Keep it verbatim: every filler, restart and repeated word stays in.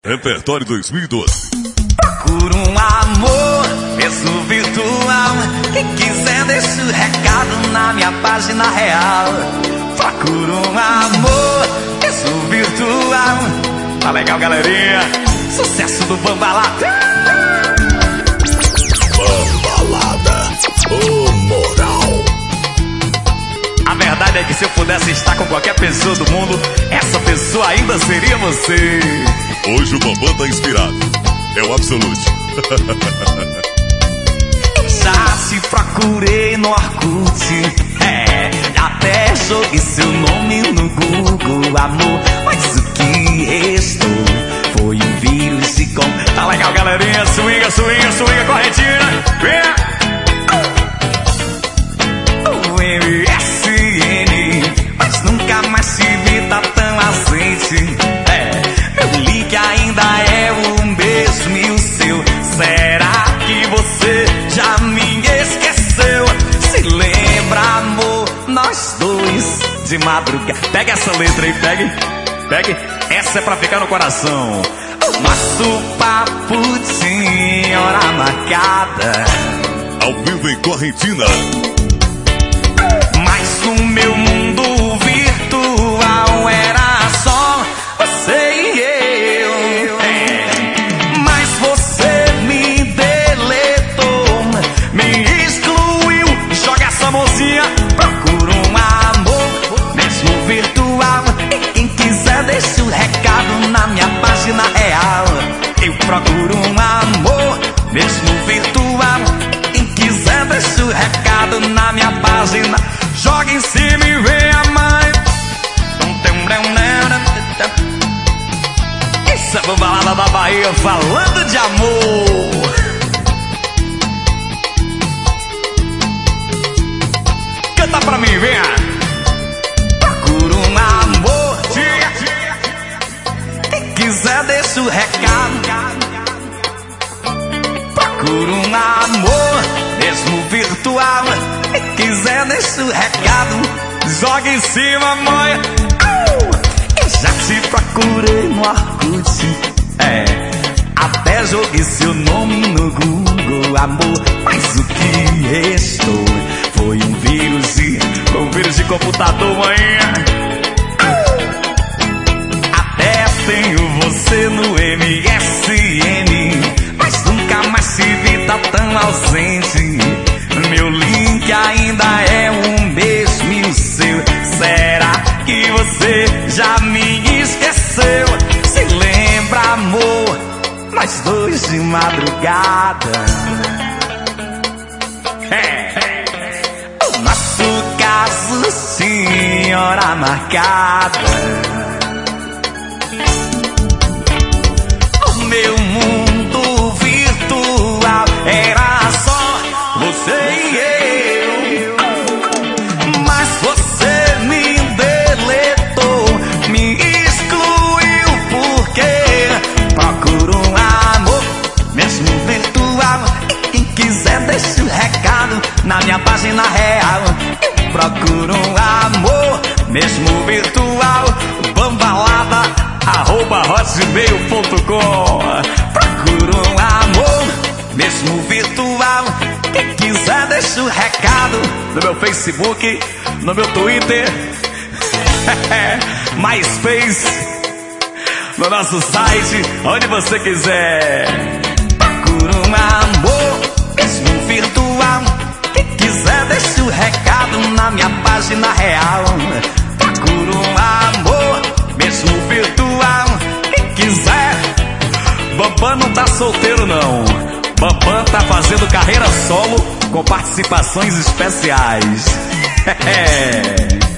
Repertório dois mil e doze. Procuro um amor, mesmo virtual. Quem quiser deixa o recado na minha página real. Procuro um amor, mesmo virtual. Tá legal, galerinha? Sucesso do Bambalada. Bambalada, ô moral. A verdade é que se eu pudesse estar com qualquer pessoa do mundo, essa pessoa ainda seria você. Hoje o Bambam tá inspirado. É o Absolute. Já te procurei no Orkut, é, até joguei seu nome no Google, amor. Mas o que restou foi um vírus de com. Tá legal, galerinha? Swinga, swinga, swinga, correntina. Vem! O M S N, mas nunca mais te vi, tá tão ausente. É, meu link ainda é o mesmo e o seu. Será que você já me esqueceu? Se lembra, amor, nós dois de madrugada. Pega essa letra aí, pegue, pegue. Essa é pra ficar no coração. Nosso papo tinha hora marcada, Ao vivo em Correntina. mas no meu mundo virtual era só você e eu. É. Mas você me deletou, me excluiu. Joga essa mocinha. Procura um amor, mesmo virtual. E quem quiser deixa o recado na minha página real. Eu procuro um amor, mesmo virtual. Quem quiser deixa o recado na minha página. Joga em cima e vem a mãe. Essa é a Bambalada da Bahia falando de amor. Canta pra mim, venha. Procura um amor, quem quiser deixa o recado. Procura um amor, mesmo virtual. Quem quiser deixa o recado. Joga em cima, mãe. Eu já te procurei no Orkut, é, até joguei seu nome no Google, amor. Mas o que restou foi um vírus de, um vírus de computador, manhã. Até tenho você no M S N, mas nunca mais te vi, tá tão ausente. Meu link ainda é o mesmo e o seu. Será que você já me esqueceu? Se lembra, amor, nós dois de madrugada. É. O nosso caso, senhora marcada. O meu mundo virtual era só você e eu. Mas você me deletou, me excluiu porque procuro um amor, mesmo virtual. E quem quiser deixa o recado na minha página real. Eu procuro um amor, mesmo virtual. Bambalada arroba hotmail ponto com. Procuro um amor, mesmo virtual. Quem quiser deixa o recado no meu Facebook, no meu Twitter, MySpace, no nosso site, onde você quiser. Procura um amor, mesmo virtual. Quem quiser deixa o recado na minha página real. Procura um amor, mesmo virtual. Quem quiser. Bambam não tá solteiro não. Bambam tá fazendo carreira solo com participações especiais.